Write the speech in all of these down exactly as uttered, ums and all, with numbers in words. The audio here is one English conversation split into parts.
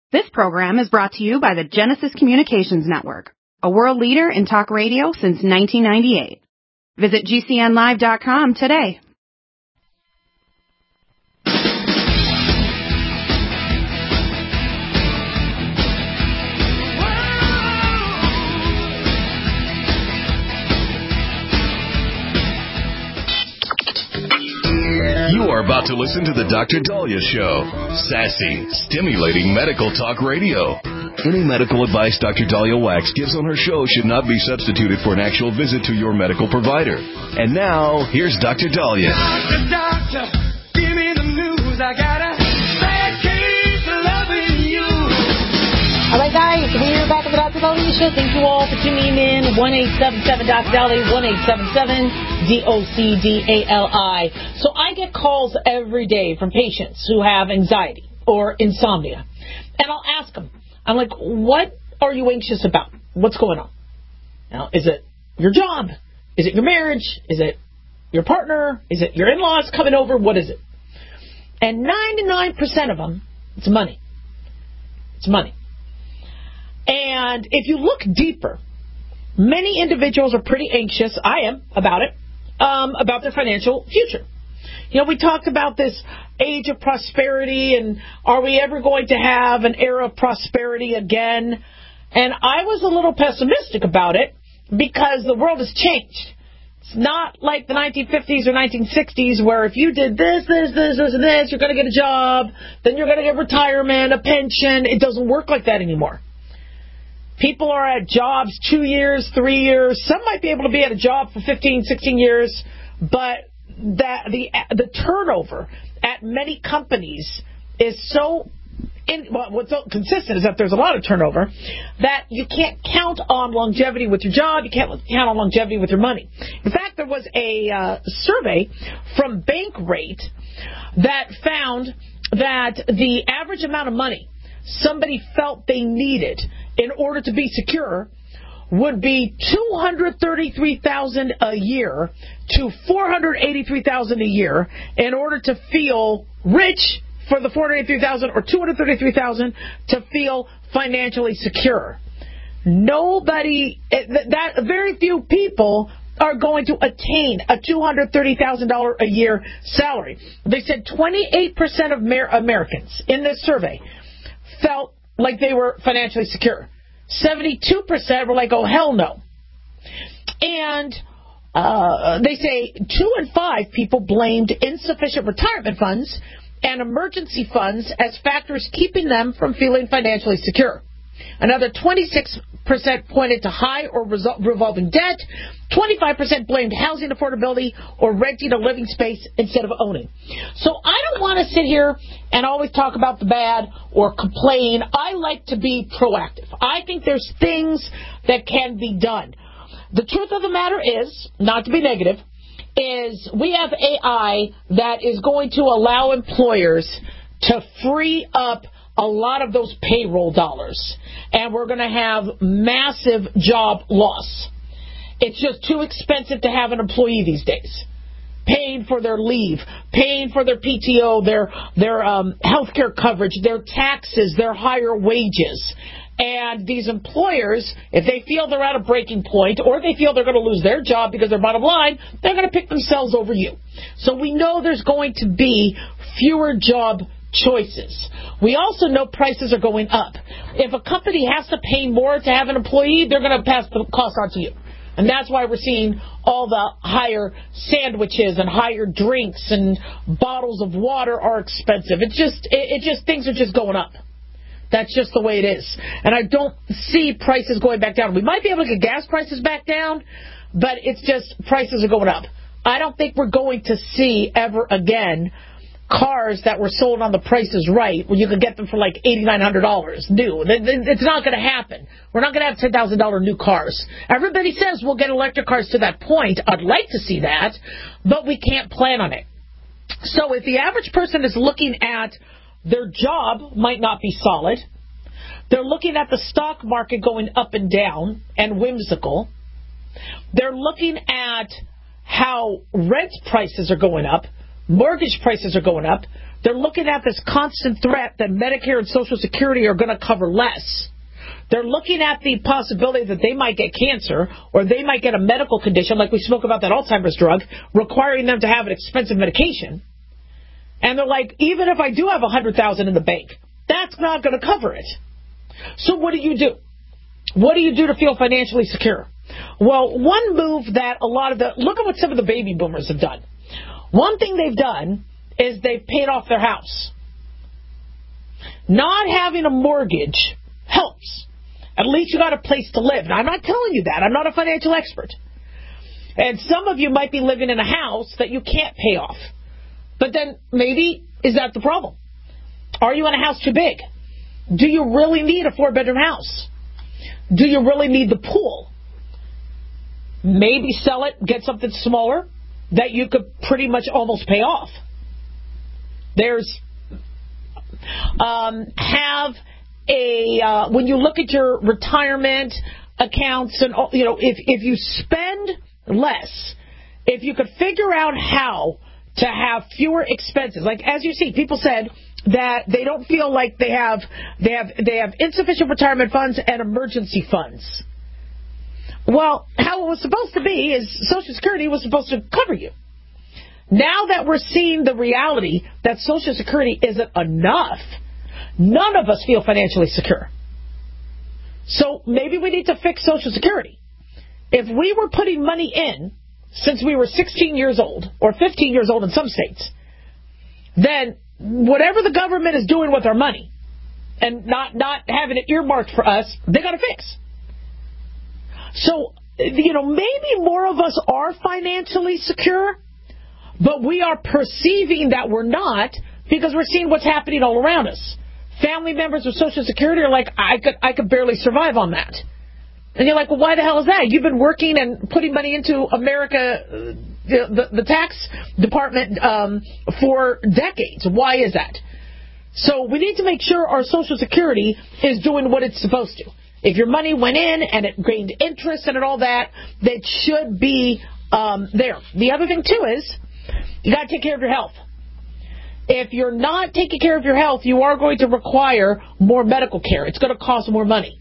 This program is brought to you by the Genesis Communications Network, a world leader in talk radio since nineteen ninety-eight. Visit G C N live dot com today. You are about to listen to the Doctor Daliah Show. Sassy, stimulating medical talk radio. Any medical advice Doctor Daliah Wax gives on her show should not be substituted for an actual visit to your medical provider. And now, here's Doctor Daliah. Doctor, doctor, give me the news. I got a bad case of loving you. All right, guys, we're back at the Doctor Daliah Show. Thank you all for tuning in. one eight seven seven Doctor Daliah, one eight seven seven D O C D A L I. So I get calls every day from patients who have anxiety or insomnia. And I'll ask them, I'm like, what are you anxious about? What's going on? Now, is it your job? Is it your marriage? Is it your partner? Is it your in-laws coming over? What is it? And ninety-nine percent of them, it's money. It's money. And if you look deeper, many individuals are pretty anxious, I am, about it, um, about their financial future. You know, we talked about this age of prosperity and are we ever going to have an era of prosperity again? And I was a little pessimistic about it because the world has changed. It's not like the nineteen fifties or nineteen sixties where if you did this, this, this, this, and this, you're going to get a job, then you're going to get retirement, a pension. It doesn't work like that anymore. People are at jobs two years, three years. Some might be able to be at a job for fifteen, sixteen years, but that the the turnover at many companies is so in, well, what's so consistent is that there's a lot of turnover that you can't count on longevity with your job. You can't count on longevity with your money. In fact, there was a uh, survey from Bankrate that found that the average amount of money somebody felt they needed in order to be secure would be two hundred thirty-three thousand dollars a year to four hundred eighty-three thousand dollars a year in order to feel rich for the four hundred eighty-three thousand dollars or two hundred thirty-three thousand dollars to feel financially secure. Nobody, that very few people are going to attain a two hundred thirty thousand dollars a year salary. They said twenty-eight percent of Americans in this survey felt like they were financially secure. seventy-two percent were like, oh, hell no. And uh, they say two in five people blamed insufficient retirement funds and emergency funds as factors keeping them from feeling financially secure. Another twenty-six percent pointed to high or resol- revolving debt. twenty-five percent blamed housing affordability or renting a living space instead of owning. So I don't want to sit here and always talk about the bad or complain. I like to be proactive. I think there's things that can be done. The truth of the matter is, not to be negative, is we have A I that is going to allow employers to free up a lot of those payroll dollars, and we're going to have massive job loss. It's just too expensive to have an employee these days. Paying for their leave, paying for their P T O, their their um, health care coverage, their taxes, their higher wages. And these employers, if they feel they're at a breaking point or they feel they're going to lose their job because their bottom line, they're going to pick themselves over you. So we know there's going to be fewer job choices. We also know prices are going up. If a company has to pay more to have an employee, they're going to pass the cost on to you. And that's why we're seeing all the higher sandwiches and higher drinks and bottles of water are expensive. It's just, it, it just, things are just going up. That's just the way it is. And I don't see prices going back down. We might be able to get gas prices back down, but it's just prices are going up. I don't think we're going to see ever again cars that were sold on the Price is Right when you could get them for like eight thousand nine hundred dollars new. It's not going to happen. We're not going to have ten thousand dollars new cars. Everybody says we'll get electric cars to that point. I'd like to see that, but we can't plan on it. So if the average person is looking at their job might not be solid, they're looking at the stock market going up and down and whimsical, they're looking at how rent prices are going up, mortgage prices are going up, They're looking at this constant threat that Medicare and Social Security are going to cover less. They're looking at the possibility that they might get cancer or they might get a medical condition, like we spoke about that Alzheimer's drug, requiring them to have an expensive medication. And they're like, even if I do have one hundred thousand dollars in the bank, that's not going to cover it. So what do you do? What do you do to feel financially secure? Well, one move that a lot of the... Look at what some of the baby boomers have done. One thing they've done is they've paid off their house. Not having a mortgage helps. At least you got a place to live. Now, I'm not telling you that. I'm not a financial expert. And some of you might be living in a house that you can't pay off. But then maybe, is that the problem? Are you in a house too big? Do you really need a four-bedroom house? Do you really need the pool? Maybe sell it, get something smaller that you could pretty much almost pay off. There's, um, have a, uh, when you look at your retirement accounts and, you know, if, if you spend less, if you could figure out how to have fewer expenses, like as you see, people said that they don't feel like they have, they have, they have insufficient retirement funds and emergency funds. Well, how it was supposed to be is Social Security was supposed to cover you. Now that we're seeing the reality that Social Security isn't enough, none of us feel financially secure. So maybe we need to fix Social Security. If we were putting money in since we were sixteen years old, or fifteen years old in some states, then whatever the government is doing with our money and not, not having it earmarked for us, they got to fix. So, you know, maybe more of us are financially secure, but we are perceiving that we're not because we're seeing what's happening all around us. Family members with Social Security are like, I could I could barely survive on that. And you're like, well, why the hell is that? You've been working and putting money into America, the, the, the tax department, um, for decades. Why is that? So we need to make sure our Social Security is doing what it's supposed to. If your money went in and it gained interest and all that, that should be um, there. The other thing, too, is you got to take care of your health. If you're not taking care of your health, you are going to require more medical care. It's going to cost more money.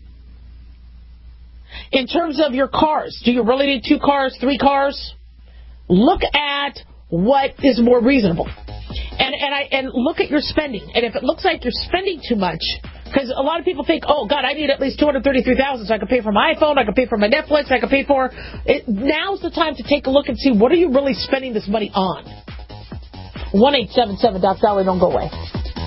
In terms of your cars, do you really need two cars, three cars? Look at what is more reasonable. And and I and look at your spending. And if it looks like you're spending too much, because a lot of people think, oh, God, I need at least two hundred thirty-three thousand dollars so I can pay for my iPhone, I can pay for my Netflix, I can pay for... It, now's the time to take a look and see, what are you really spending this money on? one eight seven seven Doc Dolly, don't go away.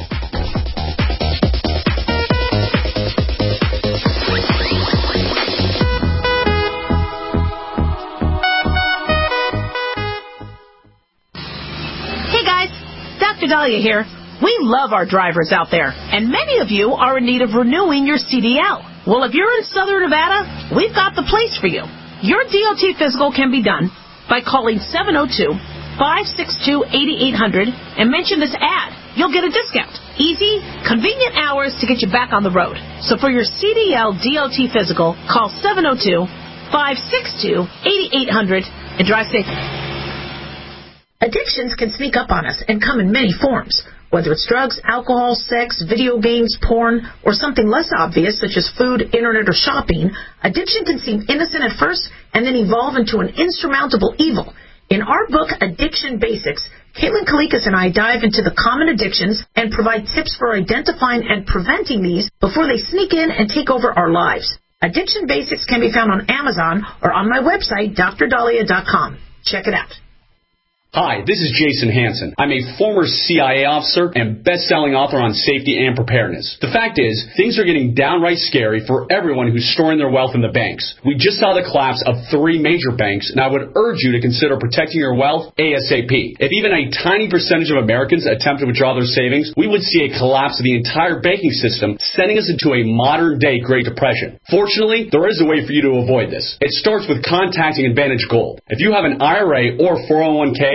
Hey guys, Doctor Dahlia here. We love our drivers out there, and many of you are in need of renewing your C D L. Well, if you're in Southern Nevada, we've got the place for you. Your D O T physical can be done by calling seven oh two, five six two, eight eight hundred and mention this ad. You'll get a discount. Easy, convenient hours to get you back on the road. So for your C D L D O T physical, call seven oh two, five six two, eight eight hundred and drive safe. Addictions can sneak up on us and come in many forms. Whether it's drugs, alcohol, sex, video games, porn, or something less obvious such as food, internet, or shopping, addiction can seem innocent at first and then evolve into an insurmountable evil. In our book, Addiction Basics, Caitlin Kalikas and I dive into the common addictions and provide tips for identifying and preventing these before they sneak in and take over our lives. Addiction Basics can be found on Amazon or on my website, D R Dahlia dot com. Check it out. Hi, this is Jason Hansen. I'm a former C I A officer and best-selling author on safety and preparedness. The fact is, things are getting downright scary for everyone who's storing their wealth in the banks. We just saw the collapse of three major banks, and I would urge you to consider protecting your wealth ASAP. If even a tiny percentage of Americans attempt to withdraw their savings, we would see a collapse of the entire banking system, sending us into a modern-day Great Depression. Fortunately, there is a way for you to avoid this. It starts with contacting Advantage Gold. If you have an I R A or four oh one k,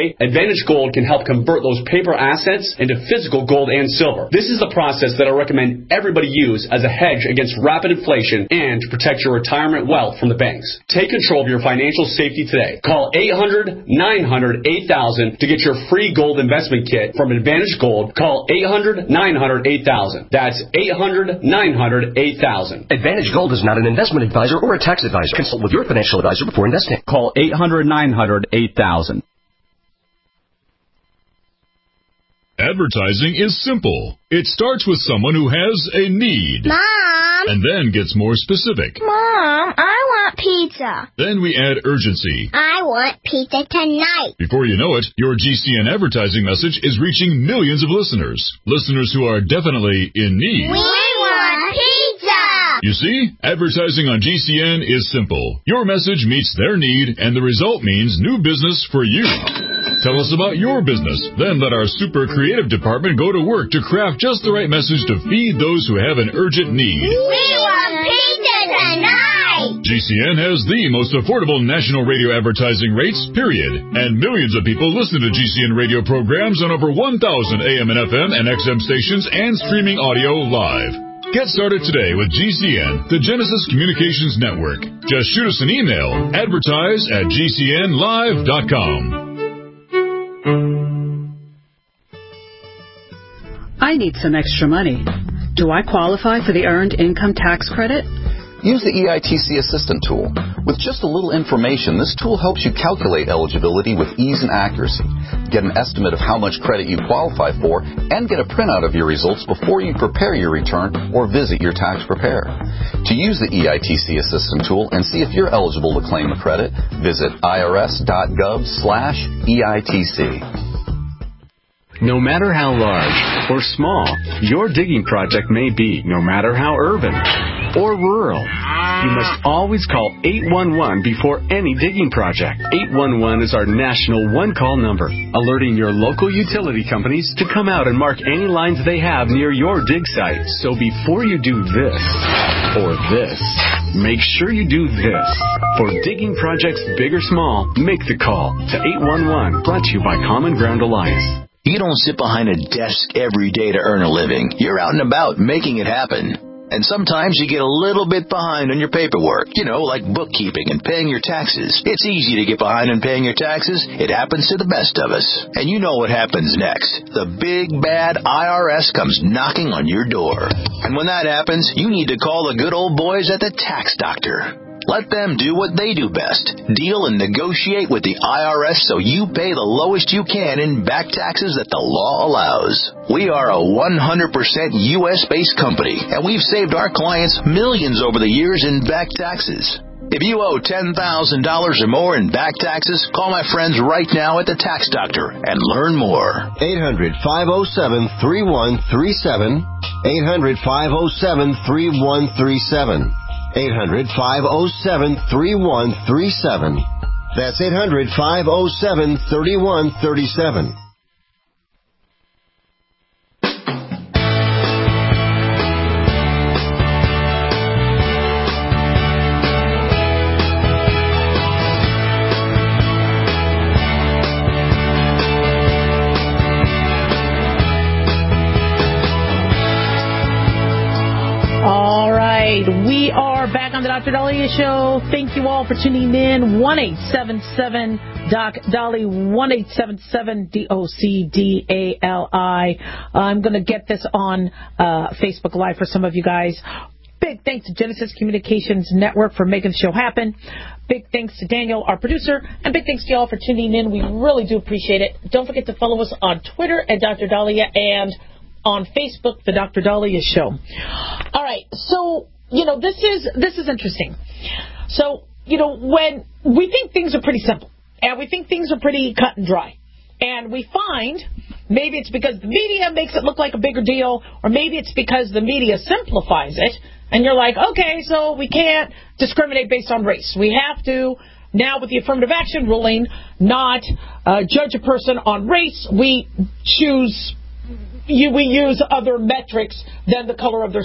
today, Advantage Gold can help convert those paper assets into physical gold and silver. This is the process that I recommend everybody use as a hedge against rapid inflation and to protect your retirement wealth from the banks. Take control of your financial safety today. Call eight hundred, nine hundred, eight thousand to get your free gold investment kit from Advantage Gold. Call eight hundred, nine hundred, eight thousand. That's eight hundred, nine hundred, eight thousand. Advantage Gold is not an investment advisor or a tax advisor. Consult with your financial advisor before investing. Call eight hundred, nine hundred, eight thousand. Advertising is simple. It starts with someone who has a need. Mom! And then gets more specific. Mom, I want pizza. Then we add urgency. I want pizza tonight. Before you know it, your G C N advertising message is reaching millions of listeners. Listeners who are definitely in need. We want pizza! You see, advertising on G C N is simple. Your message meets their need, and the result means new business for you. Tell us about your business. Then let our super creative department go to work to craft just the right message to feed those who have an urgent need. We want pizza tonight! G C N has the most affordable national radio advertising rates, period. And millions of people listen to G C N radio programs on over one thousand A M and F M and X M stations and streaming audio live. Get started today with G C N, the Genesis Communications Network. Just shoot us an email, advertise at G C N live dot com. I need some extra money. Do I qualify for the Earned Income Tax Credit? Use the E I T C Assistant tool. With just a little information, this tool helps you calculate eligibility with ease and accuracy, get an estimate of how much credit you qualify for, and get a printout of your results before you prepare your return or visit your tax preparer. To use the E I T C Assistant tool and see if you're eligible to claim a credit, visit irs.gov slash EITC. No matter how large or small your digging project may be, no matter how urban or rural, you must always call eight one one before any digging project. eight one one is our national one-call number, alerting your local utility companies to come out and mark any lines they have near your dig site. So before you do this or this, make sure you do this. For digging projects big or small, make the call to eight one one, brought to you by Common Ground Alliance. You don't sit behind a desk every day to earn a living. You're out and about making it happen. And sometimes you get a little bit behind on your paperwork, you know, like bookkeeping and paying your taxes. It's easy to get behind on paying your taxes. It happens to the best of us. And you know what happens next. The big, bad I R S comes knocking on your door. And when that happens, you need to call the good old boys at the Tax Doctor. Let them do what they do best. Deal and negotiate with the I R S so you pay the lowest you can in back taxes that the law allows. We are a one hundred percent U S-based company, and we've saved our clients millions over the years in back taxes. If you owe ten thousand dollars or more in back taxes, call my friends right now at the Tax Doctor and learn more. eight hundred, five oh seven, three one three seven. eight hundred, five oh seven, three one three seven. eight hundred, five oh seven, three one three seven. That's eight hundred, five oh seven, three one three seven. We are back on the Doctor Dahlia Show. Thank you all for tuning in. one eight seven seven Doc Dolly, one eight seven seven D O C D A L I. I'm going to get this on uh, Facebook Live for some of you guys. Big thanks to Genesis Communications Network for making the show happen. Big thanks to Daniel, our producer, and big thanks to y'all for tuning in. We really do appreciate it. Don't forget to follow us on Twitter at Doctor Dahlia and on Facebook, The Doctor Dahlia Show. All right, so... You know, this is this is interesting. So, you know, when we think things are pretty simple, and we think things are pretty cut and dry, and we find maybe it's because the media makes it look like a bigger deal, or maybe it's because the media simplifies it, and you're like, okay, so we can't discriminate based on race. We have to, now with the affirmative action ruling, not uh, judge a person on race. We choose, we use other metrics than the color of their skin.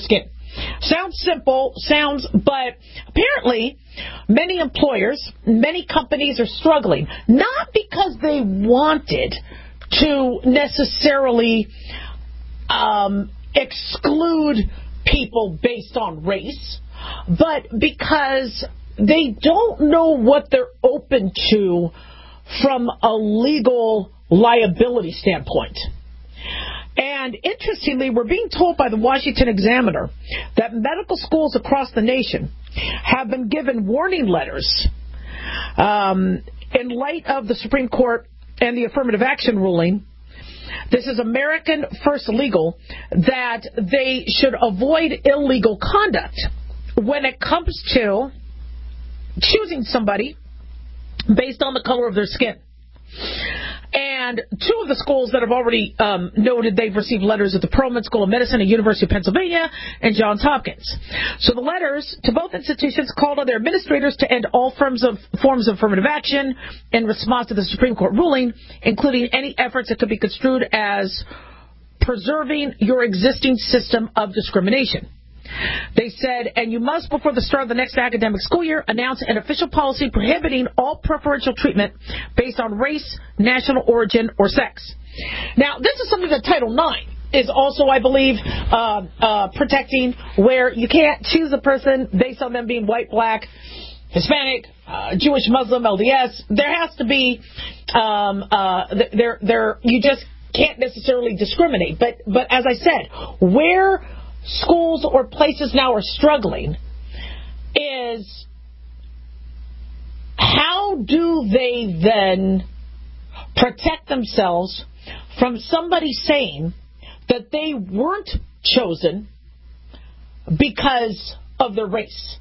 Sounds simple, sounds, but apparently many employers, many companies are struggling, not because they wanted to necessarily um, exclude people based on race, but because they don't know what they're open to from a legal liability standpoint. And interestingly, we're being told by the Washington Examiner that medical schools across the nation have been given warning letters um, in light of the Supreme Court and the affirmative action ruling. This is American First Legal, that they should avoid illegal conduct when it comes to choosing somebody based on the color of their skin. And two of the schools that have already um, noted they've received letters at the Perelman School of Medicine at University of Pennsylvania and Johns Hopkins. So the letters to both institutions called on their administrators to end all forms of forms of affirmative action in response to the Supreme Court ruling, including any efforts that could be construed as preserving your existing system of discrimination. They said, and you must, before the start of the next academic school year, announce an official policy prohibiting all preferential treatment based on race, national origin, or sex. Now, this is something that Title nine is also, I believe, uh, uh, protecting, where you can't choose a person based on them being white, black, Hispanic, uh, Jewish, Muslim, L D S. There has to be, um, uh, there, there, you just can't necessarily discriminate. But, but as I said, where schools or places now are struggling is how do they then protect themselves from somebody saying that they weren't chosen because of their race.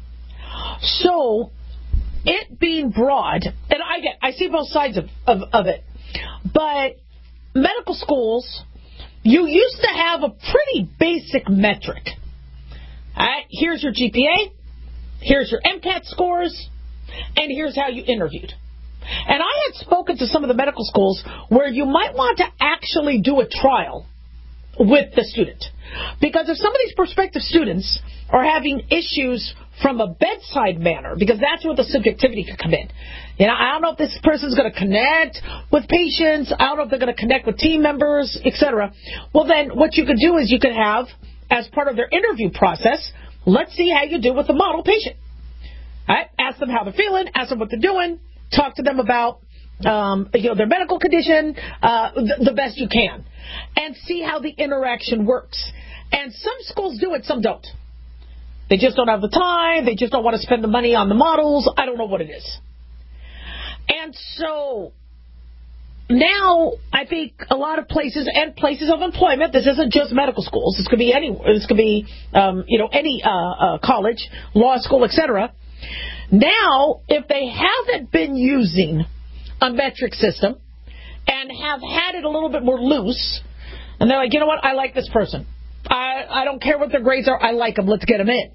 So it being broad, and I get, I see both sides of, of, of it, but medical schools, you used to have a pretty basic metric. All right, here's your G P A, here's your MCAT scores, and here's how you interviewed. And I had spoken to some of the medical schools where you might want to actually do a trial with the student. Because if some of these prospective students are having issues from a bedside manner, because that's where the subjectivity could come in. You know, I don't know if this person's going to connect with patients. I don't know if they're going to connect with team members, et cetera. Well, then what you could do is you could have, as part of their interview process, let's see how you do with the model patient. All right? Ask them how they're feeling. Ask them what they're doing. Talk to them about um, you know, their medical condition uh, the, the best you can. And see how the interaction works. And some schools do it, some don't. They just don't have the time. They just don't want to spend the money on the models. I don't know what it is. And so now I think a lot of places and places of employment, this isn't just medical schools. This could be anywhere. This could be, um, you know, any uh, uh, college, law school, et cetera. Now, if they haven't been using a metric system and have had it a little bit more loose, and they're like, you know what, I like this person. I, I don't care what their grades are. I like them. Let's get them in.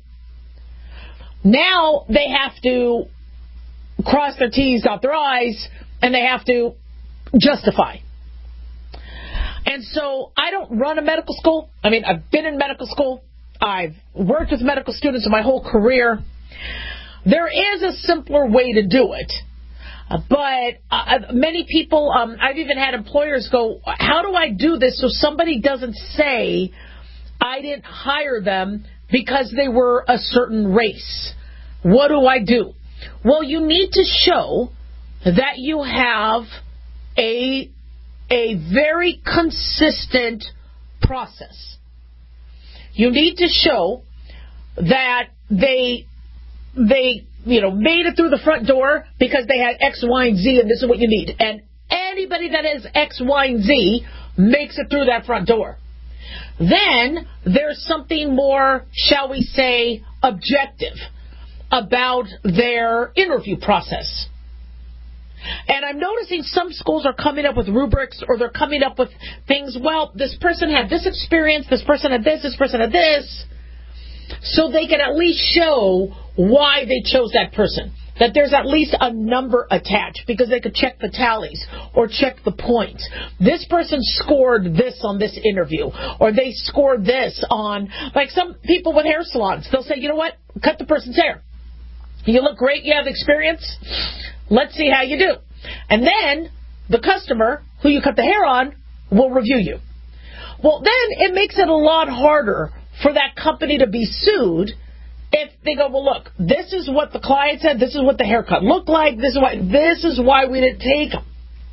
Now they have to cross their T's, dot their I's, and they have to justify. And so I don't run a medical school. I mean, I've been in medical school. I've worked with medical students my whole career. There is a simpler way to do it. But uh, many people, um, I've even had employers go, how do I do this so somebody doesn't say I didn't hire them because they were a certain race? What do I do? Well, you need to show that you have a, a very consistent process. You need to show that they, they, you know, made it through the front door because they had X, Y, and Z, and this is what you need. And anybody that has X, Y, and Z makes it through that front door. Then there's something more, shall we say, objective about their interview process. And I'm noticing some schools are coming up with rubrics, or they're coming up with things, well, this person had this experience, this person had this, this person had this, so they can at least show why they chose that person. that there's at least a number attached because they could check the tallies or check the points. This person scored this on this interview, or they scored this on, like some people with hair salons, they'll say, you know what, cut the person's hair. You look great, you have experience, let's see how you do. And then the customer who you cut the hair on will review you. Well, then it makes it a lot harder for that company to be sued if they go, well, look, this is what the client said, this is what the haircut looked like, this is why, this is why we didn't take them.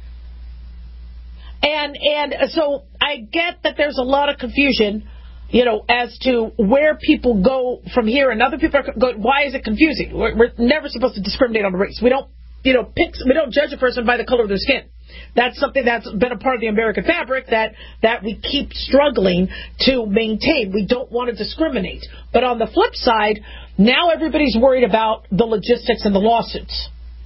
And, and so I get that there's a lot of confusion, you know, as to where people go from here, and other people are going, why is it confusing? We're, we're never supposed to discriminate on race. We don't, you know, pick, we don't judge a person by the color of their skin. That's something that's been a part of the American fabric that, that we keep struggling to maintain. We don't want to discriminate. But on the flip side, now everybody's worried about the logistics and the lawsuits.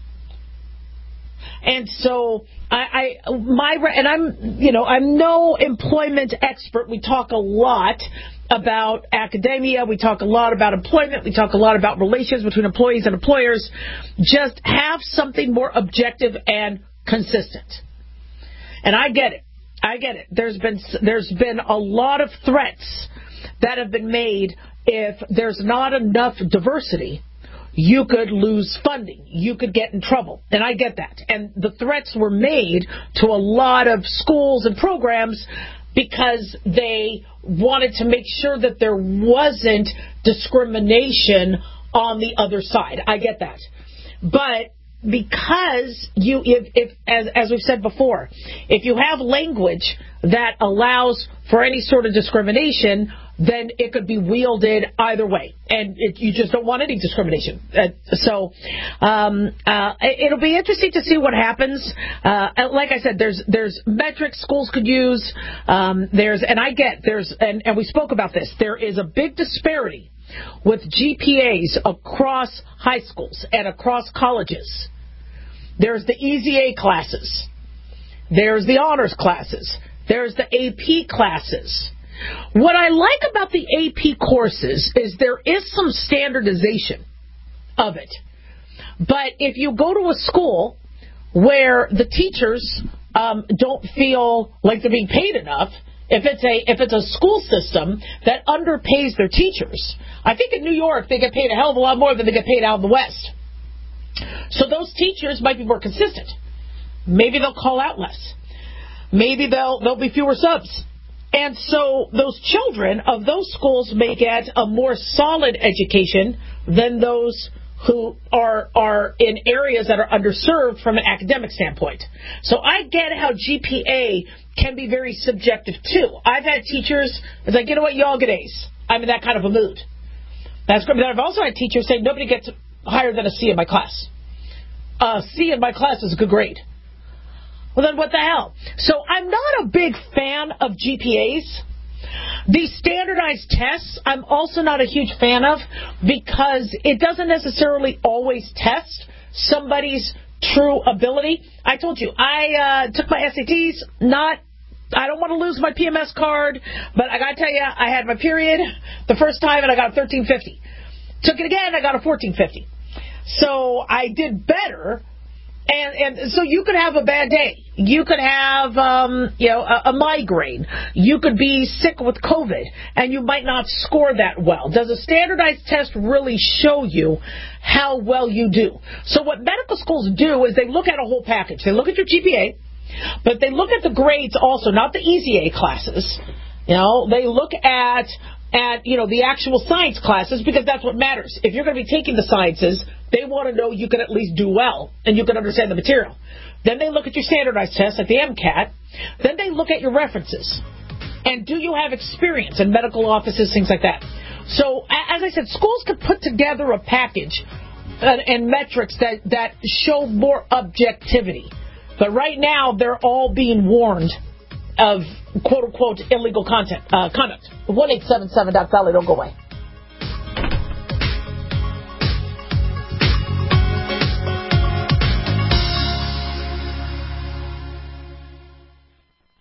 And so I, I my and I'm you know I'm no employment expert. We talk a lot about academia. We talk a lot about employment. We talk a lot about relations between employees and employers. Just have something more objective and consistent. And I get it. I get it. There's been there's been a lot of threats that have been made. If there's not enough diversity, you could lose funding. You could get in trouble. And I get that. And the threats were made to a lot of schools and programs because they wanted to make sure that there wasn't discrimination on the other side. I get that. But because you, if, if as, as we've said before, if you have language that allows for any sort of discrimination, then it could be wielded either way. And it, you just don't want any discrimination. Uh, so um, uh, it'll be interesting to see what happens. Uh, like I said, there's there's metrics schools could use. Um, there's and I get there's and, and we spoke about this. There is a big disparity with G P As across high schools and across colleges. There's the Easy A classes. There's the honors classes. There's the A P classes. What I like about the A P courses is there is some standardization of it. But if you go to a school where the teachers um, don't feel like they're being paid enough, if it's a if it's a school system that underpays their teachers, I think in New York they get paid a hell of a lot more than they get paid out in the West. So those teachers might be more consistent. Maybe they'll call out less. Maybe they'll there'll be fewer subs. And so those children of those schools may get a more solid education than those who are are in areas that are underserved from an academic standpoint. So I get how G P A can be very subjective too. I've had teachers, it's like, you know what, you all get A's. I'm in that kind of a mood. That's great. But I've also had teachers say nobody gets higher than a C in my class. A C in my class is a good grade. Well, then what the hell? So I'm not a big fan of G P As. These standardized tests, I'm also not a huge fan of because it doesn't necessarily always test somebody's true ability. I told you, I uh, took my S A Ts, not, I don't want to lose my P M S card, but I got to tell you, I had my period the first time and I got a thirteen fifty. Took it again, I got a fourteen fifty. So I did better. And, and so you could have a bad day. You could have, um, you know, a, a migraine. You could be sick with COVID, and you might not score that well. Does a standardized test really show you how well you do? So what medical schools do is they look at a whole package. They look at your G P A, but they look at the grades also, not the Easy A classes. You know, they look at at, you know, the actual science classes because that's what matters. If you're going to be taking the sciences, they want to know you can at least do well and you can understand the material. Then they look at your standardized tests like the MCAT. Then they look at your references. And do you have experience in medical offices, things like that. So, as I said, schools can put together a package and, and metrics that, that show more objectivity. But right now, they're all being warned of quote-unquote illegal content, uh, conduct. one eight seven seven Doc Dolly, don't go away.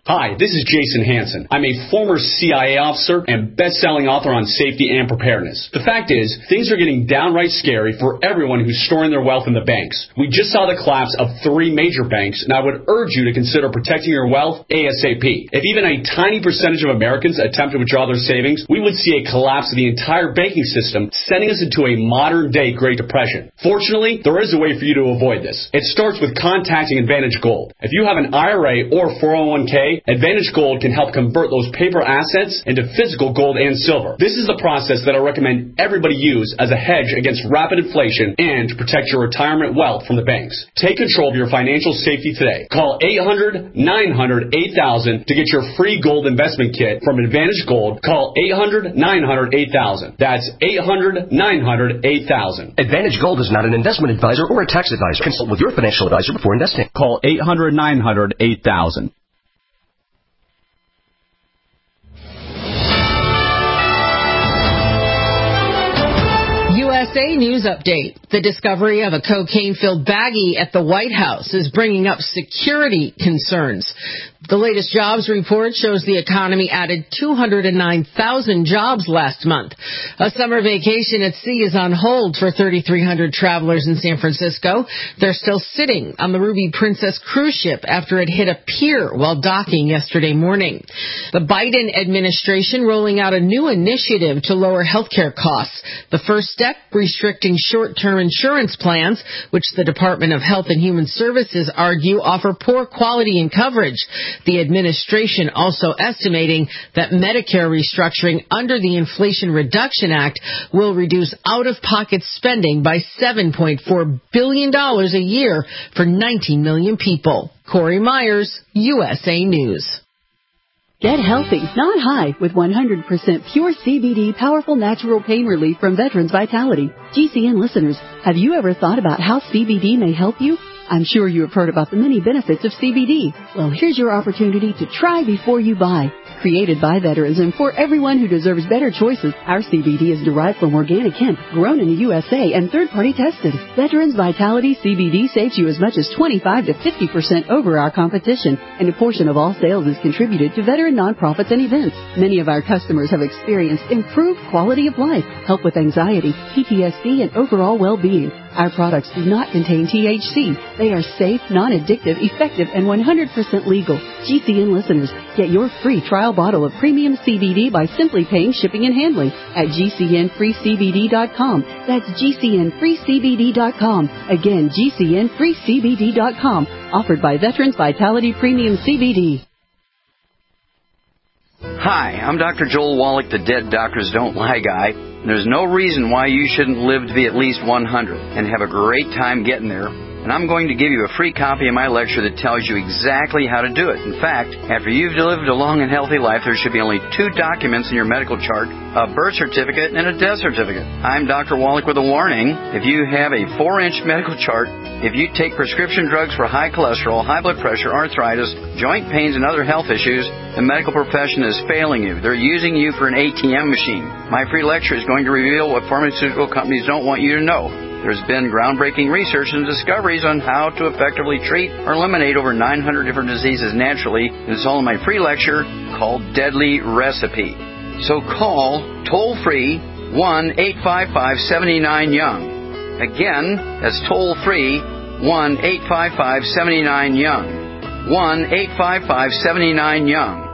Hi, this is Jason Hansen. I'm a former C I A officer and best-selling author on safety and preparedness. The fact is, things are getting downright scary for everyone who's storing their wealth in the banks. We just saw the collapse of three major banks, and I would urge you to consider protecting your wealth ASAP. If even a tiny percentage of Americans attempt to withdraw their savings, we would see a collapse of the entire banking system, sending us into a modern-day Great Depression. Fortunately, there is a way for you to avoid this. It starts with contacting Advantage Gold. If you have an I R A or four oh one k, Advantage Gold can help convert those paper assets into physical gold and silver. This is the process that I recommend everybody use as a hedge against rapid inflation and to protect your retirement wealth from the banks. Take control of your financial safety today. Call eight hundred, nine hundred, eight thousand to get your free gold investment kit from Advantage Gold. Call eight hundred, nine hundred, eight thousand. That's eight hundred, nine hundred, eight thousand. Advantage Gold is not an investment advisor or a tax advisor. Consult with your financial advisor before investing. Call eight hundred, nine hundred, eight thousand. U S A News Update. The discovery of a cocaine-filled baggie at the White House is bringing up security concerns. The latest jobs report shows the economy added two hundred nine thousand jobs last month. A summer vacation at sea is on hold for thirty-three hundred travelers in San Francisco. They're still sitting on the Ruby Princess cruise ship after it hit a pier while docking yesterday morning. The Biden administration rolling out a new initiative to lower health care costs. The first step, restricting short-term insurance plans, which the Department of Health and Human Services argue offer poor quality and coverage. The administration also estimating that Medicare restructuring under the Inflation Reduction Act will reduce out-of-pocket spending by seven point four billion dollars a year for nineteen million people. Corey Myers, U S A News. Get healthy, not high, with one hundred percent pure C B D powerful natural pain relief from Veterans Vitality. G C N listeners, have you ever thought about how C B D may help you? I'm sure you have heard about the many benefits of C B D. Well, here's your opportunity to try before you buy. Created by veterans and for everyone who deserves better choices, our C B D is derived from organic hemp, grown in the U S A and third-party tested. Veterans Vitality C B D saves you as much as twenty-five to fifty percent over our competition, and a portion of all sales is contributed to veteran nonprofits and events. Many of our customers have experienced improved quality of life, help with anxiety, P T S D, and overall well-being. Our products do not contain T H C. They are safe, non-addictive, effective, and one hundred percent legal. G C N listeners, get your free trial bottle of premium C B D by simply paying shipping and handling at G C N free C B D dot com. That's G C N free C B D dot com. Again, G C N free C B D dot com. Offered by Veterans Vitality Premium C B D. Hi, I'm Doctor Joel Wallach, the Dead Doctors Don't Lie guy. There's no reason why you shouldn't live to be at least one hundred and have a great time getting there. And I'm going to give you a free copy of my lecture that tells you exactly how to do it. In fact, after you've lived a long and healthy life, there should be only two documents in your medical chart, a birth certificate and a death certificate. I'm Doctor Wallach with a warning. If you have a four-inch medical chart, if you take prescription drugs for high cholesterol, high blood pressure, arthritis, joint pains, and other health issues, the medical profession is failing you. They're using you for an A T M machine. My free lecture is going to reveal what pharmaceutical companies don't want you to know. There's been groundbreaking research and discoveries on how to effectively treat or eliminate over nine hundred different diseases naturally, and it's all in my free lecture called Deadly Recipe. So call toll-free one eight five five, seven nine, young. Again, that's toll-free one eight five five, seven nine, young. one eight five five, seven nine, young.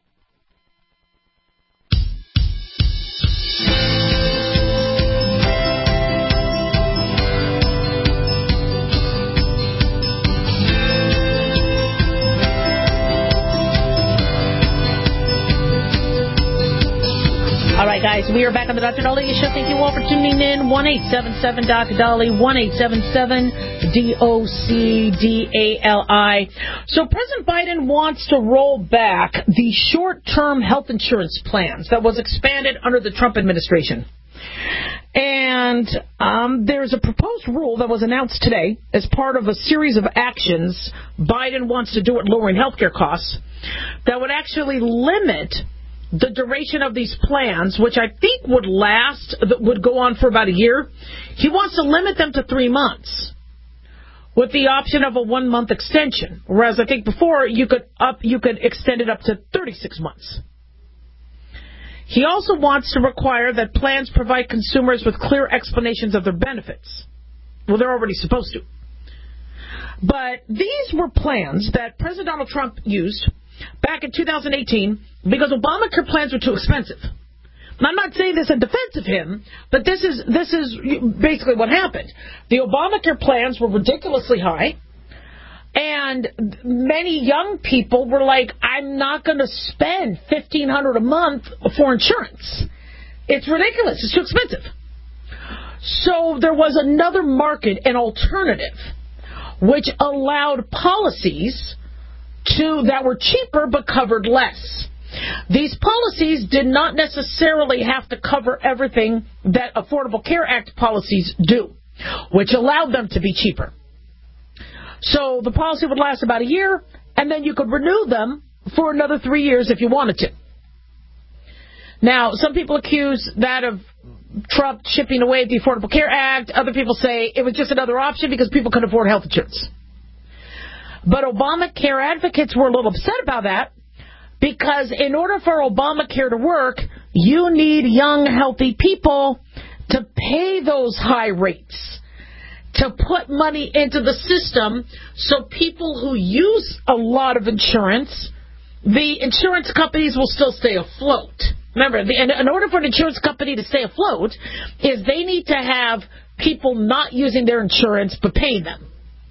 All right, guys, we are back on the Doctor Dolly Show. Thank you all for tuning in. one eight seven seven Doctor Dolly, one eight seven seven D O C D A L I. So President Biden wants to roll back the short-term health insurance plans that was expanded under the Trump administration. And um, there's a proposed rule that was announced today as part of a series of actions Biden wants to do at lowering health care costs that would actually limit the duration of these plans, which I think would last, would go on for about a year. He wants to limit them to three months, with the option of a one-month extension, whereas I think before you could up you could extend it up to thirty-six months. He also wants to require that plans provide consumers with clear explanations of their benefits. Well, they're already supposed to. But these were plans that President Donald Trump used back in two thousand eighteen because Obamacare plans were too expensive. And I'm not saying this in defense of him, but this is this is basically what happened. The Obamacare plans were ridiculously high, and many young people were like, I'm not going to spend fifteen hundred dollars a month for insurance. It's ridiculous. It's too expensive. So there was another market, an alternative, which allowed policies to that were cheaper but covered less. These policies did not necessarily have to cover everything that Affordable Care Act policies do, which allowed them to be cheaper. So the policy would last about a year, and then you could renew them for another three years if you wanted to. Now, some people accuse that of Trump chipping away at the Affordable Care Act. Other people say it was just another option because people couldn't afford health insurance. But Obamacare advocates were a little upset about that, because in order for Obamacare to work, you need young, healthy people to pay those high rates, to put money into the system so people who use a lot of insurance, the insurance companies will still stay afloat. Remember, the, in, in order for an insurance company to stay afloat, is they need to have people not using their insurance but paying them.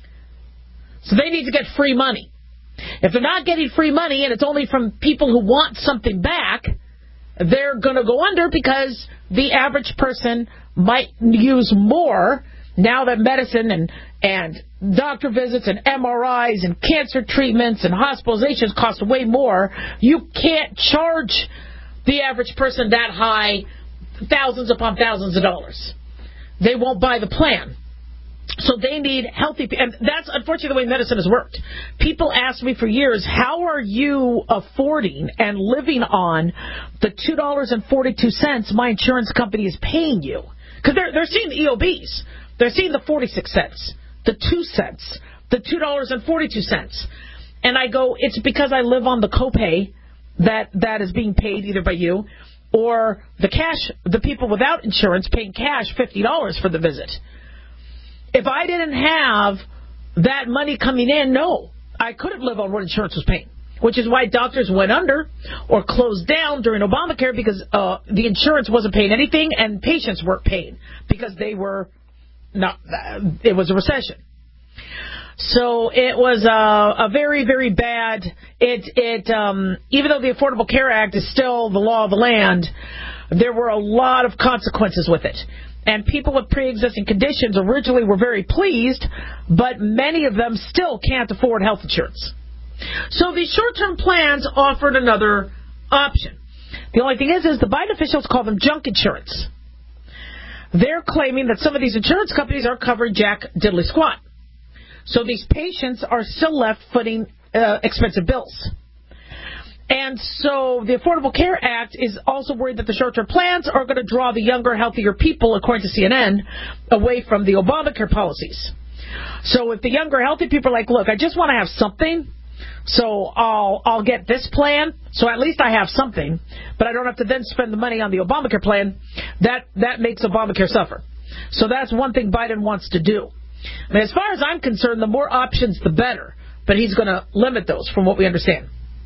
So they need to get free money. If they're not getting free money and it's only from people who want something back, they're going to go under because the average person might use more now that medicine and, and doctor visits and M R Is and cancer treatments and hospitalizations cost way more. You can't charge the average person that high, thousands upon thousands of dollars. They won't buy the plan. So they need healthy people. And that's unfortunately the way medicine has worked. People ask me for years, how are you affording and living on the two dollars and forty-two cents my insurance company is paying you? Because they're, they're seeing the E O Bs. They're seeing the forty-six cents, the two cents, the two dollars and forty-two cents. And I go, it's because I live on the copay that, that is being paid either by you or the cash, the people without insurance paying cash fifty dollars for the visit. If I didn't have that money coming in, no, I couldn't live on what insurance was paying, which is why doctors went under or closed down during Obamacare, because uh, the insurance wasn't paying anything and patients weren't paying because they were not. Uh, it was a recession. So it was a, a very, very bad. It it um, even though the Affordable Care Act is still the law of the land, there were a lot of consequences with it. And people with pre-existing conditions originally were very pleased, but many of them still can't afford health insurance. So these short-term plans offered another option. The only thing is, is the Biden officials call them junk insurance. They're claiming that some of these insurance companies are covering jack diddly squat. So these patients are still left footing uh, expensive bills. And so the Affordable Care Act is also worried that the short-term plans are going to draw the younger, healthier people, according to C N N, away from the Obamacare policies. So if the younger, healthy people are like, look, I just want to have something, so I'll I'll get this plan, so at least I have something, but I don't have to then spend the money on the Obamacare plan, that, that makes Obamacare suffer. So that's one thing Biden wants to do. I mean, as far as I'm concerned, the more options, the better, but he's going to limit those from what we understand.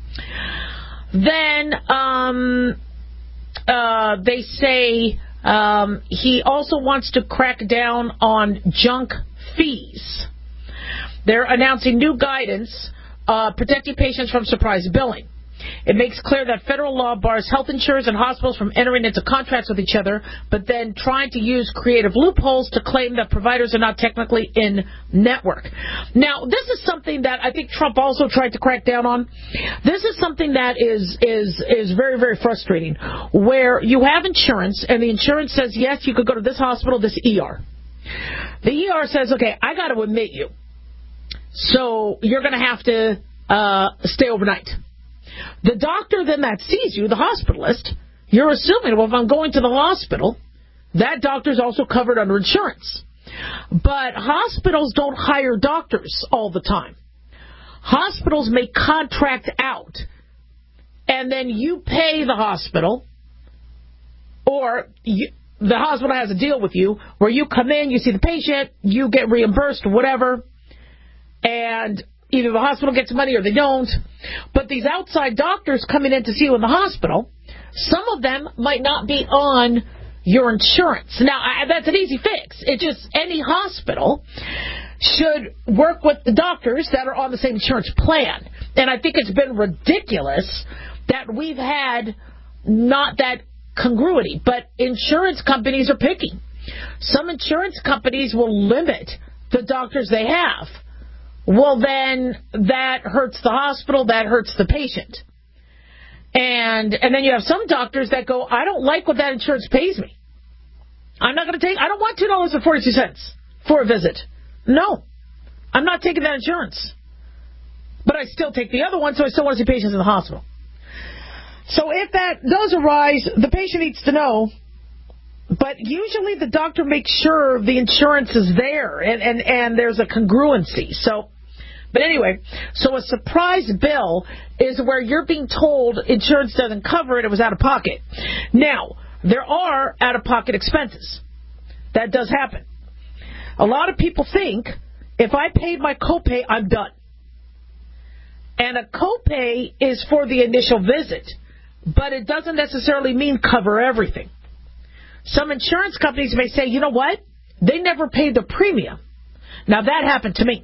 Then um, uh, they say um, he also wants to crack down on junk fees. They're announcing new guidance uh, protecting patients from surprise billing. It makes clear that federal law bars health insurers and hospitals from entering into contracts with each other, but then trying to use creative loopholes to claim that providers are not technically in network. Now, this is something that I think Trump also tried to crack down on. This is something that is is is very, very frustrating, where you have insurance, and the insurance says, yes, you could go to this hospital, this E R. The E R says, okay, I got to admit you, so you're going to have to uh, stay overnight. The doctor then that sees you, the hospitalist, you're assuming, well, if I'm going to the hospital, that doctor's also covered under insurance. But hospitals don't hire doctors all the time. Hospitals may contract out, and then you pay the hospital, or you, the hospital has a deal with you where you come in, you see the patient, you get reimbursed, whatever, and either the hospital gets money or they don't. But these outside doctors coming in to see you in the hospital, some of them might not be on your insurance. Now, I, that's an easy fix. It's just any hospital should work with the doctors that are on the same insurance plan. And I think it's been ridiculous that we've had not that congruity. But insurance companies are picky. Some insurance companies will limit the doctors they have. Well, then that hurts the hospital, that hurts the patient. And and then you have some doctors that go, I don't like what that insurance pays me. I'm not going to take, I don't want two dollars and forty-two cents for a visit. No, I'm not taking that insurance. But I still take the other one, so I still want to see patients in the hospital. So if that does arise, the patient needs to know. But usually the doctor makes sure the insurance is there and, and, and there's a congruency. So, but anyway, so a surprise bill is where you're being told insurance doesn't cover it, it was out of pocket. Now, there are out-of-pocket expenses. That does happen. A lot of people think if I paid my copay, I'm done. And a copay is for the initial visit, but it doesn't necessarily mean cover everything. Some insurance companies may say, you know what? They never paid the premium. Now, that happened to me,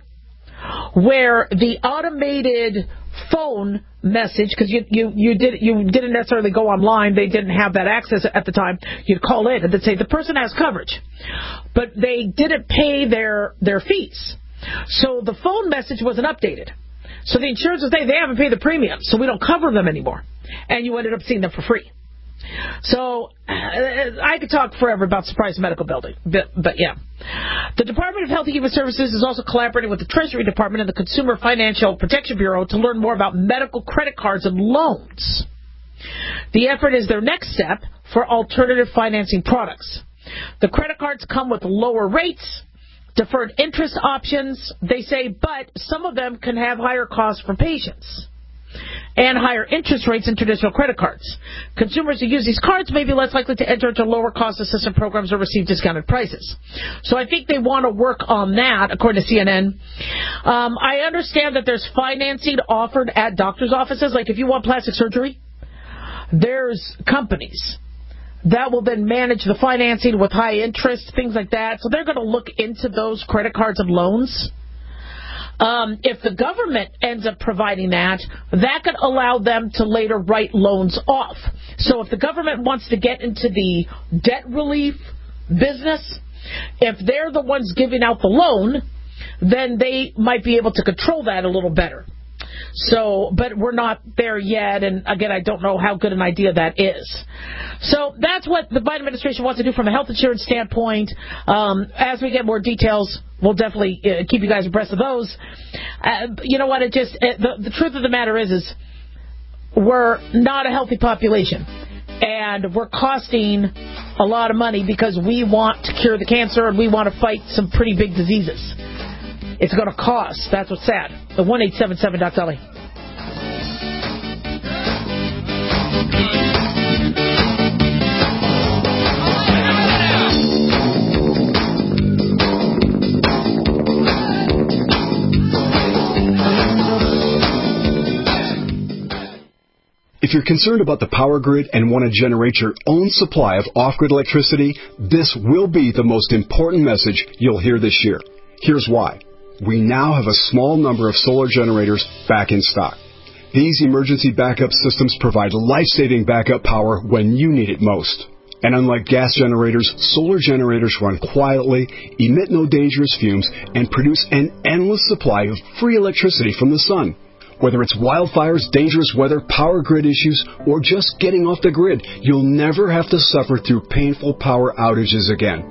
where the automated phone message, because you, you, you, did, you didn't necessarily go online, they didn't have that access at the time, you'd call in and they'd say, the person has coverage, but they didn't pay their, their fees. So the phone message wasn't updated. So the insurance was saying, they haven't paid the premium, so we don't cover them anymore. And you ended up seeing them for free. So uh, I could talk forever about surprise medical billing, but, but yeah. The Department of Health and Human Services is also collaborating with the Treasury Department and the Consumer Financial Protection Bureau to learn more about medical credit cards and loans. The effort is their next step for alternative financing products. The credit cards come with lower rates, deferred interest options, they say, but some of them can have higher costs for patients and higher interest rates in traditional credit cards. Consumers who use these cards may be less likely to enter into lower cost assistance programs or receive discounted prices. So I think they want to work on that, according to C N N. Um, I understand that there's financing offered at doctor's offices. Like if you want plastic surgery, there's companies that will then manage the financing with high interest, things like that. So they're going to look into those credit cards and loans. Um, if the government ends up providing that, that could allow them to later write loans off. So if the government wants to get into the debt relief business, if they're the ones giving out the loan, then they might be able to control that a little better. So, but we're not there yet, and again, I don't know how good an idea that is. So that's what the Biden administration wants to do from a health insurance standpoint. Um, as we get more details, we'll definitely uh, keep you guys abreast of those. Uh, you know what? It just it, the, the truth of the matter is, is we're not a healthy population, and we're costing a lot of money because we want to cure the cancer and we want to fight some pretty big diseases. It's going to cost. That's what's sad. The one eight seven seven dot L A. If you're concerned about the power grid and want to generate your own supply of off-grid electricity, this will be the most important message you'll hear this year. Here's why. We now have a small number of solar generators back in stock. These emergency backup systems provide life-saving backup power when you need it most. And unlike gas generators, solar generators run quietly, emit no dangerous fumes, and produce an endless supply of free electricity from the sun. Whether it's wildfires, dangerous weather, power grid issues, or just getting off the grid, you'll never have to suffer through painful power outages again.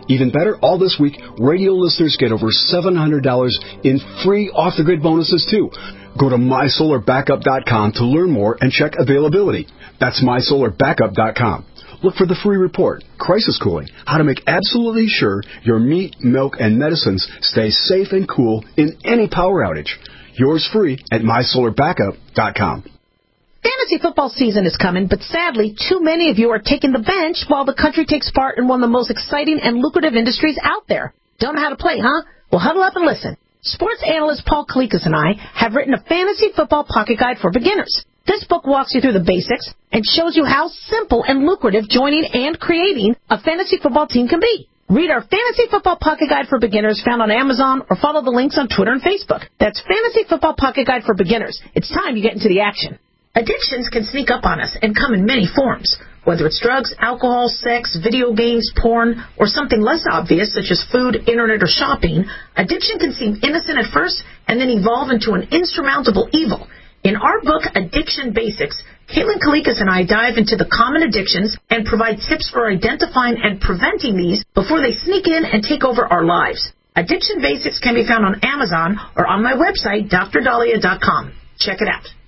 Even better, all this week, radio listeners get over seven hundred dollars in free off-the-grid bonuses, too. Go to my solar backup dot com to learn more and check availability. That's my solar backup dot com. Look for the free report, Crisis Cooling, how to make absolutely sure your meat, milk, and medicines stay safe and cool in any power outage. Yours free at my solar backup dot com. Fantasy football season is coming, but sadly, too many of you are taking the bench while the country takes part in one of the most exciting and lucrative industries out there. Don't know how to play, huh? Well, huddle up and listen. Sports analyst Paul Kalikas and I have written a fantasy football pocket guide for beginners. This book walks you through the basics and shows you how simple and lucrative joining and creating a fantasy football team can be. Read our Fantasy Football Pocket Guide for Beginners found on Amazon or follow the links on Twitter and Facebook. That's Fantasy Football Pocket Guide for Beginners. It's time you get into the action. Addictions can sneak up on us and come in many forms. Whether it's drugs, alcohol, sex, video games, porn, or something less obvious such as food, internet, or shopping, addiction can seem innocent at first and then evolve into an insurmountable evil. In our book, Addiction Basics, Caitlin Kalikas and I dive into the common addictions and provide tips for identifying and preventing these before they sneak in and take over our lives. Addiction Basics can be found on Amazon or on my website, D R Dahlia dot com. Check it out.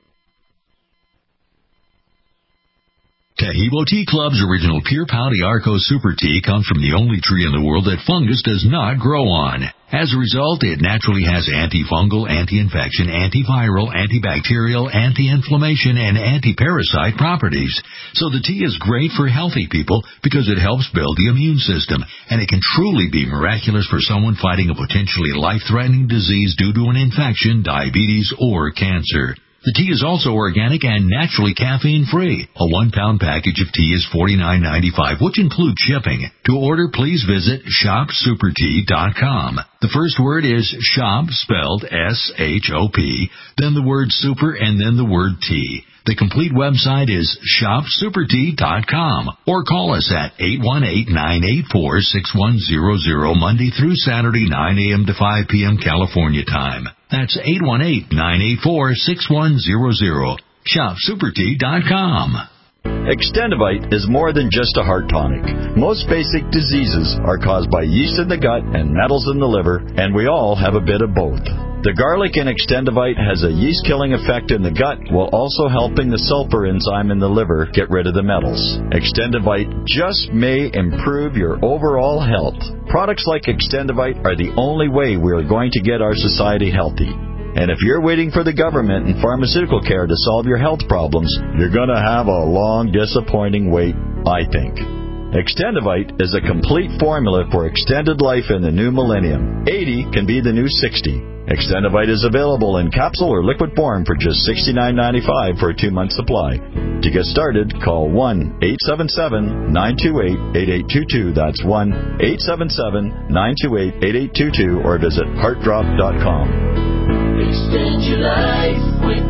Taheebo Tea Club's original Pure Pau Arco Super Tea comes from the only tree in the world that fungus does not grow on. As a result, it naturally has antifungal, anti-infection, antiviral, antibacterial, anti-inflammation, and anti-parasite properties. So the tea is great for healthy people because it helps build the immune system, and it can truly be miraculous for someone fighting a potentially life-threatening disease due to an infection, diabetes, or cancer. The tea is also organic and naturally caffeine-free. A one-pound package of tea is forty-nine ninety-five, which includes shipping. To order, please visit shop super tea dot com. The first word is shop, spelled S H O P, then the word super, and then the word tea. The complete website is shop super tea dot com, or call us at eight one eight, nine eight four, six one zero zero Monday through Saturday, nine a.m. to five p.m. California time. That's eight one eight, nine eight four, six one zero zero. shop super tea dot com. Extendivite is more than just a heart tonic. Most basic diseases are caused by yeast in the gut and metals in the liver, and we all have a bit of both. The garlic in Extendivite has a yeast-killing effect in the gut while also helping the sulfur enzyme in the liver get rid of the metals. Extendivite just may improve your overall health. Products like Extendivite are the only way we are going to get our society healthy. And if you're waiting for the government and pharmaceutical care to solve your health problems, you're going to have a long, disappointing wait, I think. Extendivite is a complete formula for extended life in the new millennium. eighty can be the new sixty. Extendivite is available in capsule or liquid form for just sixty-nine ninety-five for a two-month supply. To get started, call one eight seven seven, nine two eight, eight eight two two. That's one eight seven seven, nine two eight, eight eight two two, or visit heart drop dot com. Extend your life with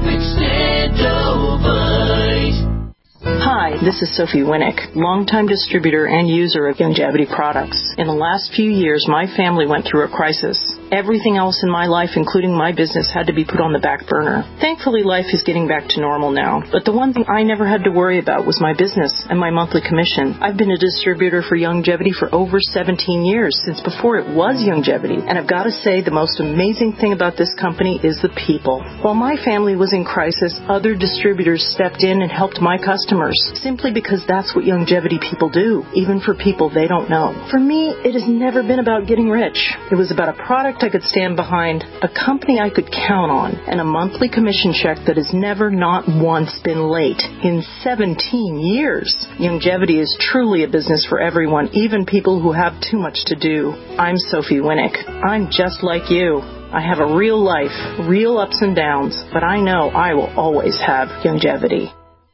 Extendivite. Hi, this is Sophie Winnick, longtime distributor and user of Youngevity products. In the last few years, my family went through a crisis. Everything else in my life, including my business, had to be put on the back burner. Thankfully, life is getting back to normal now. But the one thing I never had to worry about was my business and my monthly commission. I've been a distributor for Youngevity for over seventeen years, since before it was Youngevity. And I've got to say, the most amazing thing about this company is the people. While my family was in crisis, other distributors stepped in and helped my customers, simply because that's what Youngevity people do, even for people they don't know. For me, it has never been about getting rich. It was about a product I could stand behind, a company I could count on, and a monthly commission check that has never, not once, been late in seventeen years. Youngevity is truly a business for everyone, even people who have too much to do. I'm Sophie Winnick. I'm just like you. I have a real life, real ups and downs, but I know I will always have Youngevity.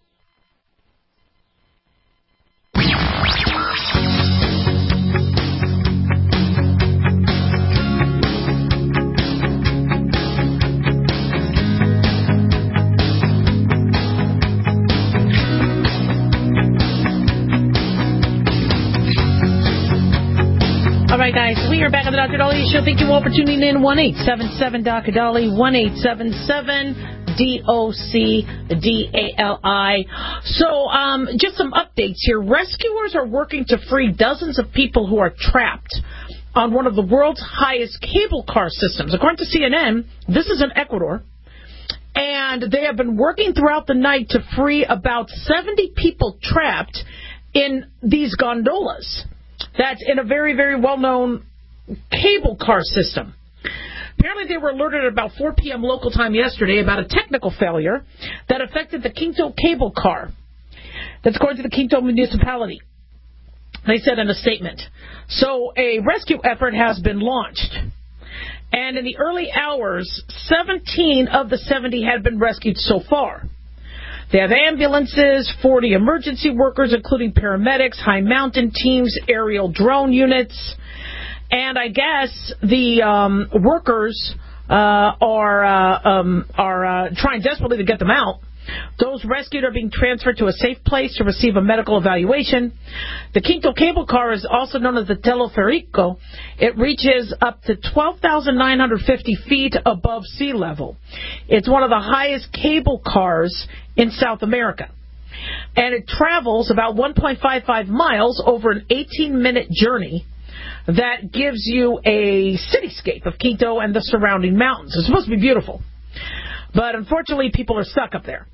All right, guys, we are back on the Doctor Dahlia Show. Thank you all for tuning in. one eight seven seven, D R Dolly, one eight seven seven, D O C D A L I. So, um, just some updates here. Rescuers are working to free dozens of people who are trapped on one of the world's highest cable car systems. According to C N N, this is in Ecuador, and they have been working throughout the night to free about seventy people trapped in these gondolas. That's in a very, very well-known cable car system. Apparently they were alerted at about four p.m. local time yesterday about a technical failure that affected the Quinto cable car. That's according to the Quinto municipality. They said in a statement. So a rescue effort has been launched. And in the early hours, seventeen of the seventy had been rescued so far. They have ambulances, forty emergency workers, including paramedics, high mountain teams, aerial drone units. And I guess the um, workers uh, are uh, um, are uh, trying desperately to get them out. Those rescued are being transferred to a safe place to receive a medical evaluation. The Quinto cable car is also known as the Teleferico. It reaches up to twelve thousand nine hundred fifty feet above sea level. It's one of the highest cable cars in South America. And it travels about one point five five miles over an eighteen-minute journey that gives you a cityscape of Quito and the surrounding mountains. It's supposed to be beautiful. But unfortunately, people are stuck up there.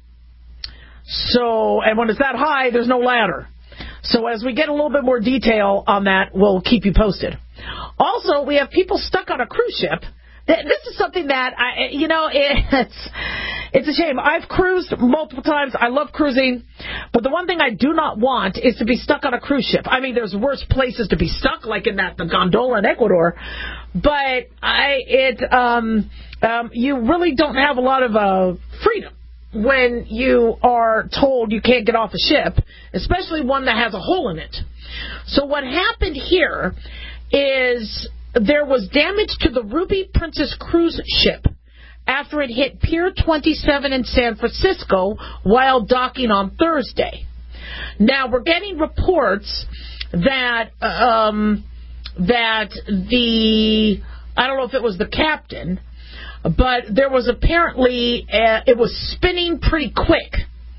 So, and when it's that high, there's no ladder. So as we get a little bit more detail on that, we'll keep you posted. Also, we have people stuck on a cruise ship. This is something that, I, you know, it's, it's a shame. I've cruised multiple times. I love cruising. But the one thing I do not want is to be stuck on a cruise ship. I mean, there's worse places to be stuck, like in that the gondola in Ecuador. But I, it, um, um, you really don't have a lot of uh, freedom when you are told you can't get off a ship, especially one that has a hole in it. So what happened here is there was damage to the Ruby Princess cruise ship after it hit Pier twenty-seven in San Francisco while docking on Thursday. Now, we're getting reports that um, that the, I don't know if it was the captain, but there was apparently, uh, it was spinning pretty quick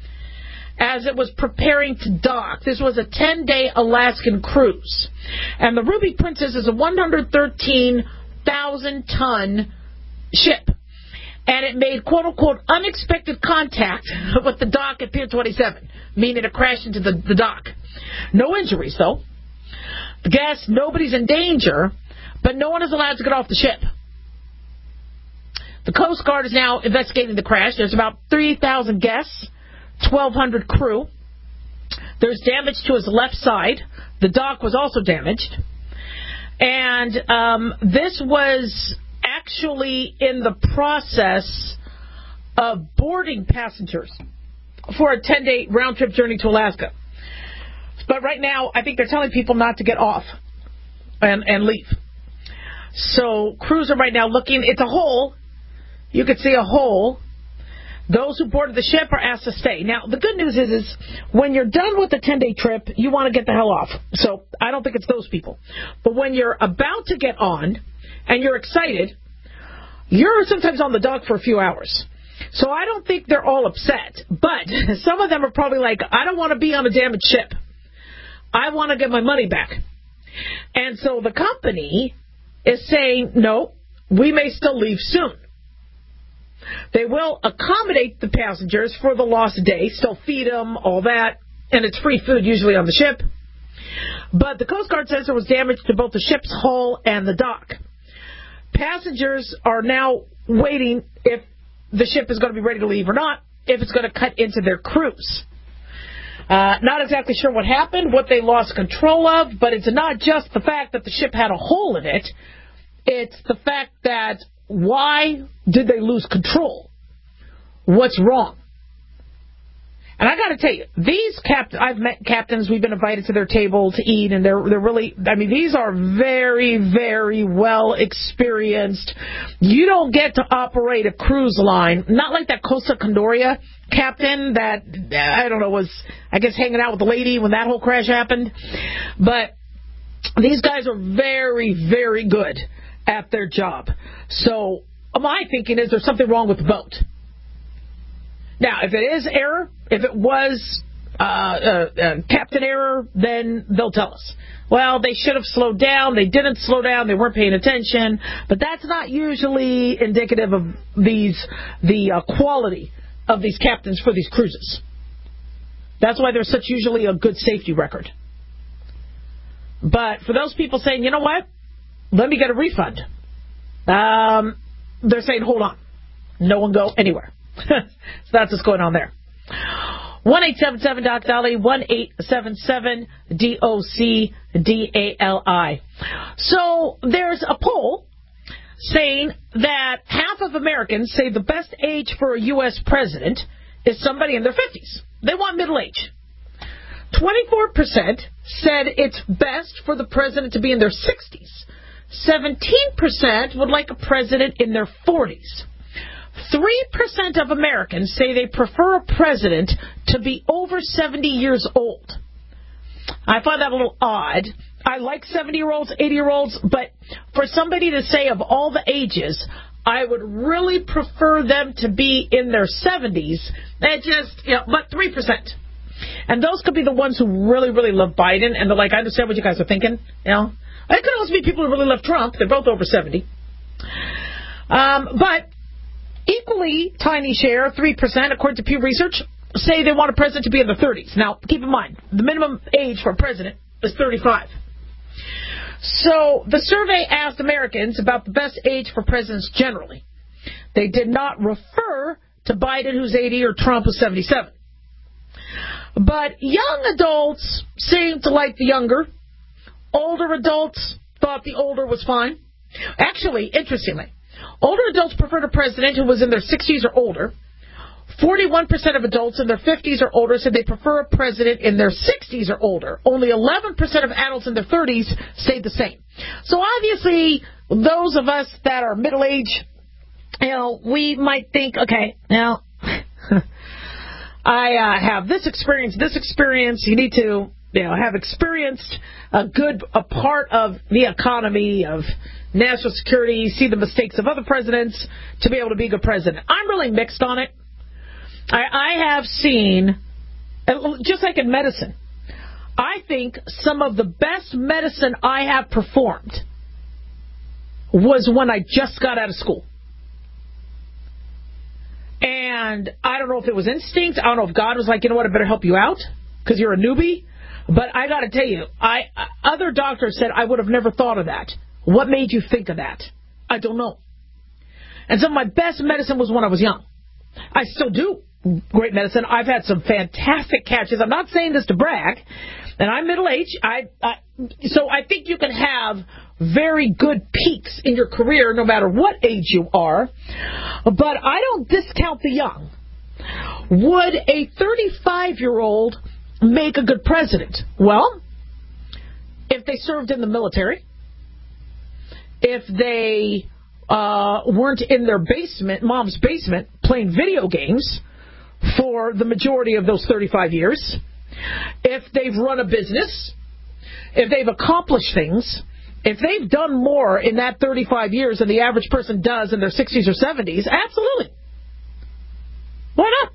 as it was preparing to dock. This was a ten-day Alaskan cruise. And the Ruby Princess is a one hundred thirteen thousand ton ship. And it made, quote-unquote, unexpected contact with the dock at Pier twenty-seven, meaning it crashed into the, the dock. No injuries, though. The guests, nobody's in danger, but no one is allowed to get off the ship. The Coast Guard is now investigating the crash. There's about three thousand guests, twelve hundred crew. There's damage to his left side. The dock was also damaged. And um, this was actually in the process of boarding passengers for a ten-day round-trip journey to Alaska. But right now, I think they're telling people not to get off and, and leave. So crews are right now looking. It's a hole. You could see a hole. Those who boarded the ship are asked to stay. Now, the good news is, is when you're done with the ten-day trip, you want to get the hell off. So I don't think it's those people. But when you're about to get on and you're excited, you're sometimes on the dock for a few hours. So I don't think they're all upset. But some of them are probably like, I don't want to be on a damaged ship. I want to get my money back. And so the company is saying, no, we may still leave soon. They will accommodate the passengers for the lost day, still feed them, all that, and it's free food usually on the ship. But the Coast Guard says there was damage to both the ship's hull and the dock. Passengers are now waiting if the ship is going to be ready to leave or not, if it's going to cut into their cruise. Uh, not exactly sure what happened, what they lost control of, but it's not just the fact that the ship had a hole in it. It's the fact that why did they lose control? What's wrong? And I got to tell you, these captains, I've met captains, we've been invited to their table to eat, and they're they're really, I mean, these are very, very well experienced. You don't get to operate a cruise line, not like that Costa Concordia captain that, I don't know, was, I guess, hanging out with the lady when that whole crash happened. But these guys are very, very good at their job. So my thinking is there's something wrong with the boat. Now, if it is error, if it was uh, uh, uh, captain error, then they'll tell us. Well, they should have slowed down. They didn't slow down. They weren't paying attention. But that's not usually indicative of these the uh, quality of these captains for these cruises. That's why there's such usually a good safety record. But for those people saying, you know what, let me get a refund, um, they're saying, hold on, no one go anywhere. So that's what's going on there. one eight seven seven Doc Dali, one eight seven seven D O C D A L I. So there's a poll saying that half of Americans say the best age for a U S president is somebody in their fifties. They want middle age. twenty-four percent said it's best for the president to be in their sixties. seventeen percent would like a president in their forties. three percent of Americans say they prefer a president to be over seventy years old. I find that a little odd. I like seventy-year-olds, eighty-year-olds, but for somebody to say of all the ages, I would really prefer them to be in their seventies. That just, you know, but three percent. And those could be the ones who really, really love Biden, and they're like, I understand what you guys are thinking. You know, it could also be people who really love Trump. They're both over seventy. Um, but equally tiny share, three percent, according to Pew Research, say they want a president to be in their thirties. Now, keep in mind, the minimum age for a president is thirty-five. So the survey asked Americans about the best age for presidents generally. They did not refer to Biden, who's eighty, or Trump, who's seventy-seven. But young adults seemed to like the younger. Older adults thought the older was fine. Actually, interestingly, older adults preferred a president who was in their sixties or older. forty-one percent of adults in their fifties or older said they prefer a president in their sixties or older. Only eleven percent of adults in their thirties stayed the same. So obviously, those of us that are middle-aged, you know, we might think, okay, now, I uh, have this experience, this experience. You need to, you know, have experienced a good a part of the economy, of national security, see the mistakes of other presidents to be able to be a good president. I'm really mixed on it. I, I have seen, just like in medicine, I think some of the best medicine I have performed was when I just got out of school. And I don't know if it was instinct. I don't know if God was like, you know what, I better help you out because you're a newbie. But I got to tell you, I other doctors said I would have never thought of that. What made you think of that? I don't know. And some of my best medicine was when I was young. I still do great medicine. I've had some fantastic catches. I'm not saying this to brag. And I'm middle-aged. I, I, so I think you can have very good peaks in your career no matter what age you are. But I don't discount the young. Would a thirty-five-year-old make a good president? Well, if they served in the military, if they uh, weren't in their basement, mom's basement, playing video games for the majority of those thirty-five years, if they've run a business, if they've accomplished things, if they've done more in that thirty-five years than the average person does in their sixties or seventies, absolutely. Why not?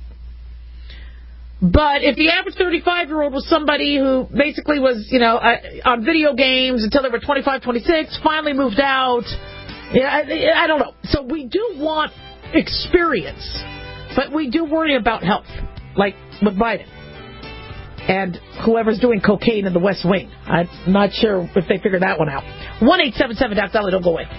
But if the average thirty-five-year-old was somebody who basically was, you know, on video games until they were twenty-five, twenty-six, finally moved out, yeah, I, I don't know. So we do want experience, but we do worry about health, like with Biden and whoever's doing cocaine in the West Wing. I'm not sure if they figured that one out. one eight seven seven Doc Dolly, don't go away.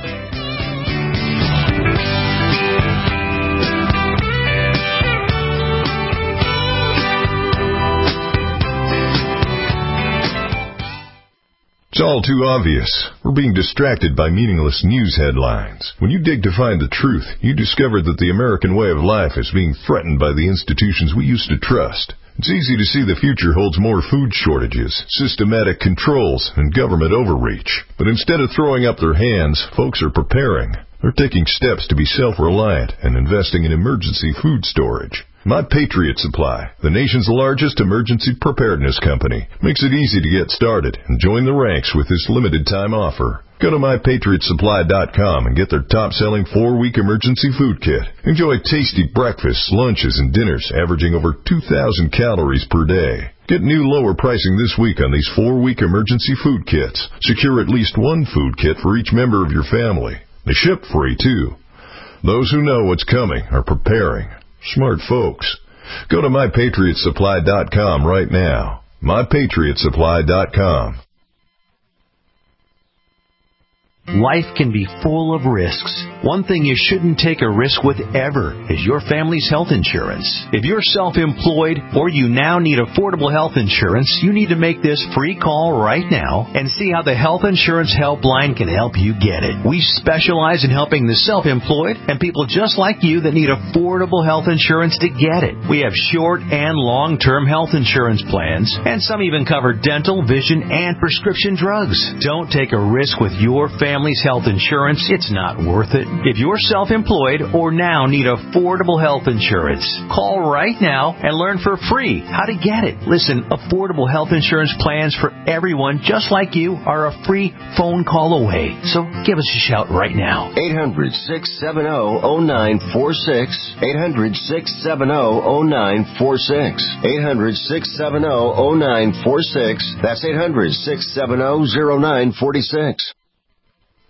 It's all too obvious. We're being distracted by meaningless news headlines. When you dig to find the truth, you discover that the American way of life is being threatened by the institutions we used to trust. It's easy to see the future holds more food shortages, systematic controls, and government overreach. But instead of throwing up their hands, folks are preparing. They're taking steps to be self-reliant and investing in emergency food storage. My Patriot Supply, the nation's largest emergency preparedness company, makes it easy to get started and join the ranks with this limited time offer. Go to my patriot supply dot com and get their top-selling four-week emergency food kit. Enjoy tasty breakfasts, lunches, and dinners averaging over two thousand calories per day. Get new lower pricing this week on these four-week emergency food kits. Secure at least one food kit for each member of your family. They ship free, too. Those who know what's coming are preparing. Smart folks. Go to my patriot supply dot com right now. my patriot supply dot com. Life can be full of risks. One thing you shouldn't take a risk with ever is your family's health insurance. If you're self-employed or you now need affordable health insurance, you need to make this free call right now and see how the Health Insurance Helpline can help you get it. We specialize in helping the self-employed and people just like you that need affordable health insurance to get it. We have short and long-term health insurance plans, and some even cover dental, vision, and prescription drugs. Don't take a risk with your family. Family's health insurance, it's not worth it. If you're self-employed or now need affordable health insurance, call right now and learn for free how to get it. Listen, affordable health insurance plans for everyone just like you are a free phone call away. So give us a shout right now. eight hundred, six seven zero, zero nine four six. eight hundred, six seven zero, zero nine four six. eight hundred, six seven zero, zero nine four six. That's eight hundred, six seven zero, zero nine four six.